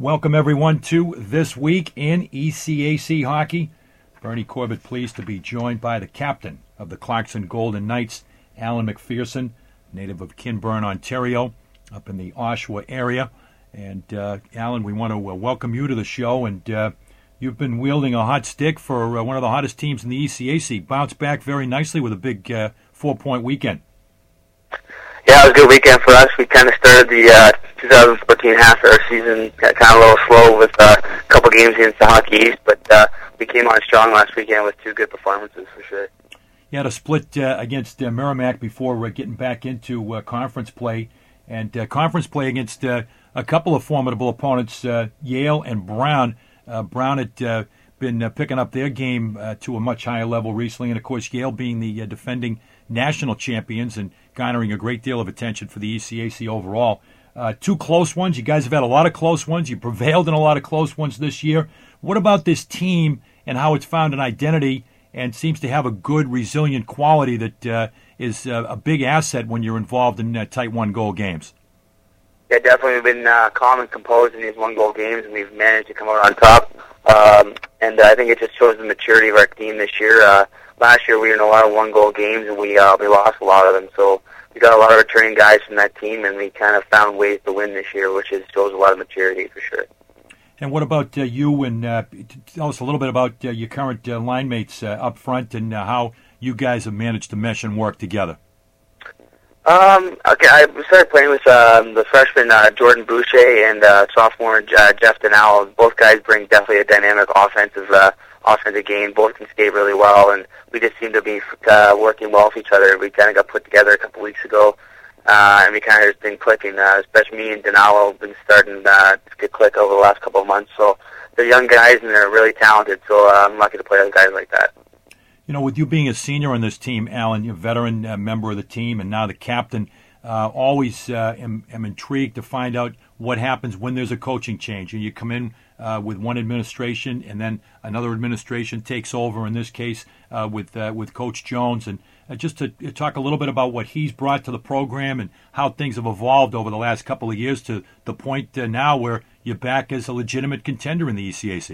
Welcome, everyone, to This Week in ECAC Hockey. Bernie Corbett pleased to be joined by the captain of the Clarkson Golden Knights, Alan McPherson, native of Kinburn, Ontario, up in the Oshawa area. And, Alan, we want to welcome you to the show. And you've been wielding a hot stick for one of the hottest teams in the ECAC. Bounced back very nicely with a big 4-point weekend. Yeah, it was a good weekend for us. We kind of started the 2014 half of our season kind of a little slow with a couple games against the Hockey East, but we came on strong last weekend with two good performances for sure. You had a split against Merrimack before getting back into conference play, and conference play against a couple of formidable opponents, Yale and Brown. Brown had been picking up their game to a much higher level recently, and of course Yale being the defending national champions and garnering a great deal of attention for the ECAC overall. Two close ones. You guys have had a lot of close ones. You prevailed in a lot of close ones this year. What about this team and how it's found an identity and seems to have a good, resilient quality that is a big asset when you're involved in tight one-goal games? Yeah, definitely we've been calm and composed in these one-goal games, and we've managed to come out on top. And I think it just shows the maturity of our team this year. Last year we were in a lot of one-goal games, and we lost a lot of them. So we got a lot of returning guys from that team, and we kind of found ways to win this year, which shows a lot of maturity for sure. And what about you? And tell us a little bit about your current line mates up front and how you guys have managed to mesh and work together. Okay, I started playing with the freshman Jordan Boucher and sophomore Jeff Denal. Both guys bring definitely a dynamic offensive game. Both can skate really well, and we just seem to be working well with each other. We kind of got put together a couple weeks ago, and we kind of just been clicking. Especially me and Denal have been starting to get click over the last couple of months. So they're young guys, and they're really talented, so I'm lucky to play with guys like that. You know, with you being a senior on this team, Alan, you're a veteran member of the team and now the captain, always am intrigued to find out what happens when there's a coaching change. And you come in with one administration and then another administration takes over, in this case with Coach Jones. And just to talk a little bit about what he's brought to the program and how things have evolved over the last couple of years to the point now where you're back as a legitimate contender in the ECAC.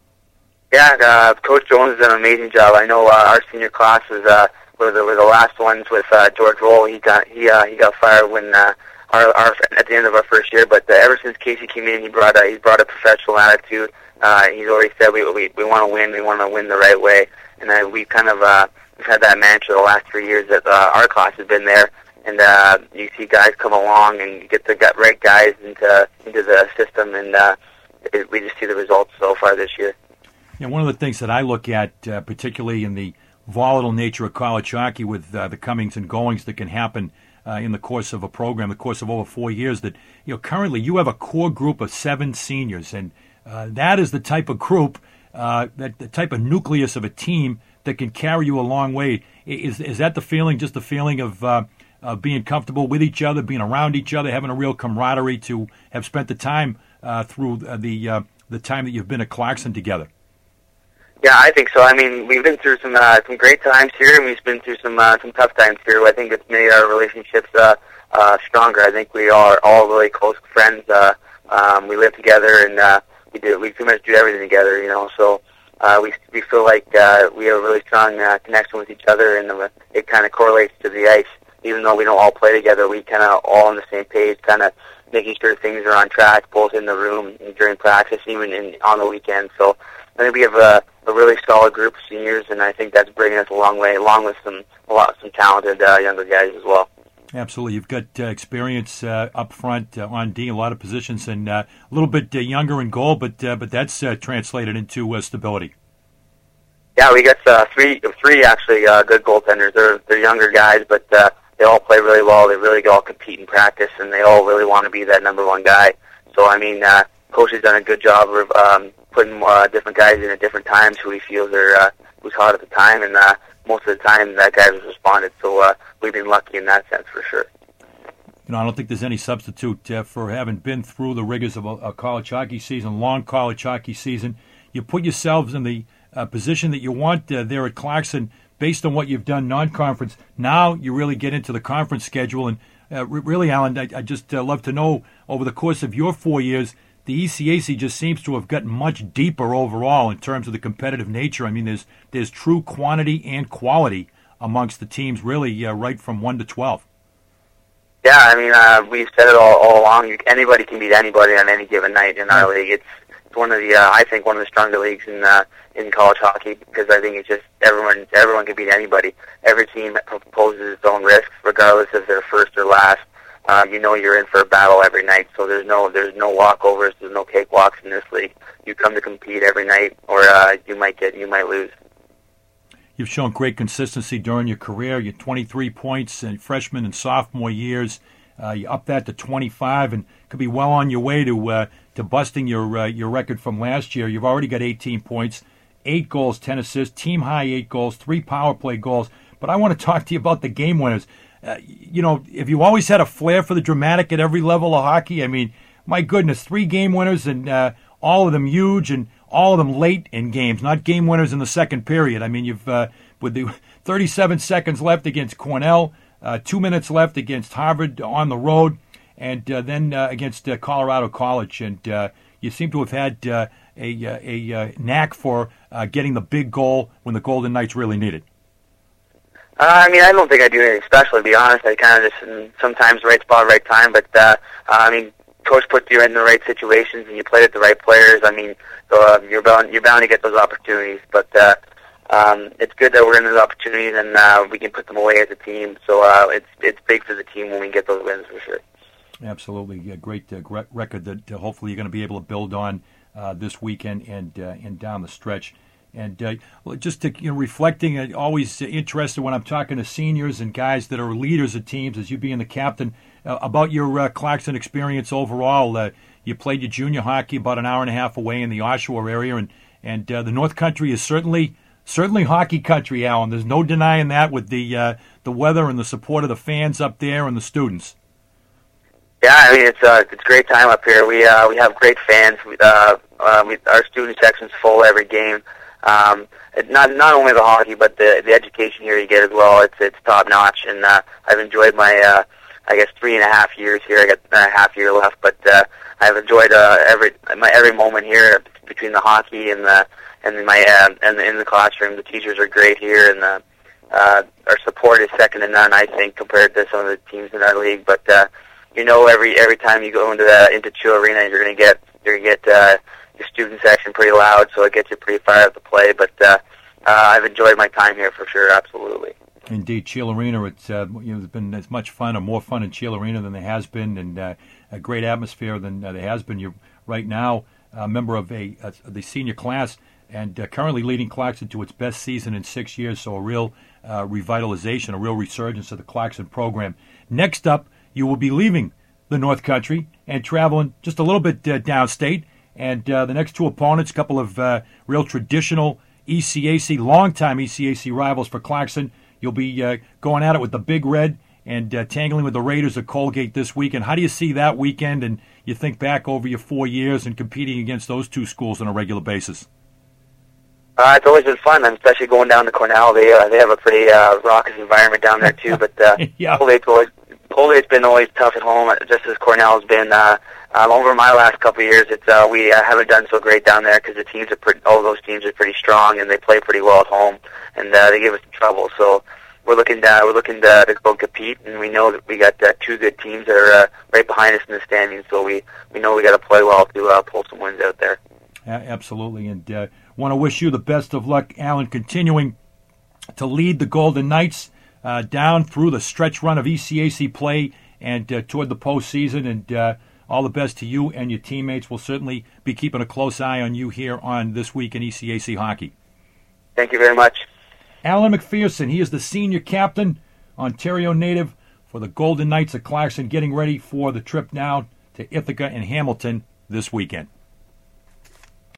Yeah, Coach Jones has done an amazing job. I know our senior class were the last ones with George Roll. He got fired when at the end of our first year. But ever since Casey came in, he brought a professional attitude. He's already said we want to win. We want to win the right way. And we've kind of we've had that mantra the last 3 years that our class has been there. And you see guys come along and you get the right guys into the system, and we just see the results so far this year. Yeah, one of the things that I look at, particularly in the volatile nature of college hockey with the comings and goings that can happen in the course of a program, the course of over 4 years, that currently you have a core group of 7 seniors, and that is the type of group, the type of nucleus of a team that can carry you a long way. Is that the feeling, just the feeling of being comfortable with each other, being around each other, having a real camaraderie to have spent the time through the time that you've been at Clarkson together? Yeah, I think so. I mean, we've been through some great times here, and we've been through some tough times here. I think it's made our relationships stronger. I think we are all really close friends. We live together, and we pretty much do everything together. So we feel like we have a really strong connection with each other, and it kind of correlates to the ice. Even though we don't all play together, we kind of all on the same page, kind of making sure things are on track, both in the room and during practice, even on the weekend. So I think we have a really solid group of seniors, and I think that's bringing us a long way, along with some talented younger guys as well. Absolutely. You've got experience up front on D, a lot of positions, and a little bit younger in goal, but that's translated into stability. Yeah, we got three actually good goaltenders. They're younger guys, but they all play really well. They really all compete in practice, and they all really want to be that number one guy. So, I mean, Coach has done a good job of putting different guys in at different times who he feels are who's hot at the time, and most of the time that guy has responded. So we've been lucky in that sense for sure. I don't think there's any substitute for having been through the rigors of a college hockey season, long college hockey season. You put yourselves in the position that you want there at Clarkson based on what you've done non-conference. Now you really get into the conference schedule. And really, Alan, I just love to know, over the course of your 4 years, the ECAC just seems to have gotten much deeper overall in terms of the competitive nature. I mean, there's true quantity and quality amongst the teams, really, right from 1 to 12. Yeah, I mean, we've said it all along. Anybody can beat anybody on any given night in our league. It's one of the, I think, one of the stronger leagues in college hockey, because I think it's just everyone can beat anybody. Every team poses its own risks, regardless if they're first or last. You know you're in for a battle every night, so there's no walkovers, there's no cakewalks in this league. You come to compete every night, or you might lose. You've shown great consistency during your career. You're 23 points in freshman and sophomore years. You up that to 25, and could be well on your way to busting your record from last year. You've already got 18 points, 8 goals, 10 assists, team high 8 goals, 3 power play goals. But I want to talk to you about the game winners. If you always had a flair for the dramatic at every level of hockey, I mean, my goodness, 3 game winners, and all of them huge, and all of them late in games, not game winners in the second period. I mean, you've with the 37 seconds left against Cornell, 2 minutes left against Harvard on the road, and then against Colorado College. And you seem to have had a knack for getting the big goal when the Golden Knights really need it. I mean, I don't think I do anything special, to be honest. I kind of just, sometimes right spot, right time. But, I mean, coach puts you in the right situations, and you play with the right players. I mean, so you're bound to get those opportunities. But it's good that we're in those opportunities, and we can put them away as a team. So it's big for the team when we get those wins, for sure. Absolutely. A great record that hopefully you're going to be able to build on this weekend and down the stretch. And just to reflecting, always interested when I'm talking to seniors and guys that are leaders of teams, as you being the captain, about your Clarkson experience overall. You played your junior hockey about an hour and a half away in the Oshawa area, and the North Country is certainly hockey country, Alan. There's no denying that, with the weather and the support of the fans up there and the students. Yeah, I mean, it's a great time up here. We have great fans. Our student section's full every game. Not only the hockey, but the education here you get as well. It's top notch, and I've enjoyed my 3.5 years here. I got a half year left, but I've enjoyed every moment here between the hockey and in the classroom. The teachers are great here, and our support is second to none, I think, compared to some of the teams in our league. But every time you go into Chill Arena, you're gonna get your student section pretty loud, so it gets you pretty fired up to play. But I've enjoyed my time here for sure, absolutely. Indeed, Chill Arena. It's there's been as much fun or more fun in Chill Arena than there has been, and a great atmosphere than there has been. You're right now a member of the senior class, and currently leading Clarkson to its best season in 6 years. So a real revitalization, a real resurgence of the Clarkson program. Next up, you will be leaving the North Country and traveling just a little bit downstate. And the next 2 opponents, a couple of real traditional longtime ECAC rivals for Clarkson. You'll be going at it with the Big Red and tangling with the Raiders of Colgate this weekend. How do you see that weekend, and you think back over your 4 years and competing against those 2 schools on a regular basis? It's always been fun, especially going down to Cornell. They have a pretty raucous environment down there too. But yeah. Colgate's been always tough at home, just as Cornell's been. Over my last couple of years, we haven't done so great down there because all those teams are pretty strong, and they play pretty well at home, and they give us trouble. So we're looking to go compete, and we know that we got 2 good teams that are right behind us in the standings. So we know we got to play well to pull some wins out there. Absolutely, and want to wish you the best of luck, Alan, continuing to lead the Golden Knights down through the stretch run of ECAC play and toward the postseason, and all the best to you and your teammates. We'll certainly be keeping a close eye on you here on This Week in ECAC Hockey. Thank you very much. Alan McPherson, he is the senior captain, Ontario native for the Golden Knights of Clarkson, getting ready for the trip now to Ithaca and Hamilton this weekend.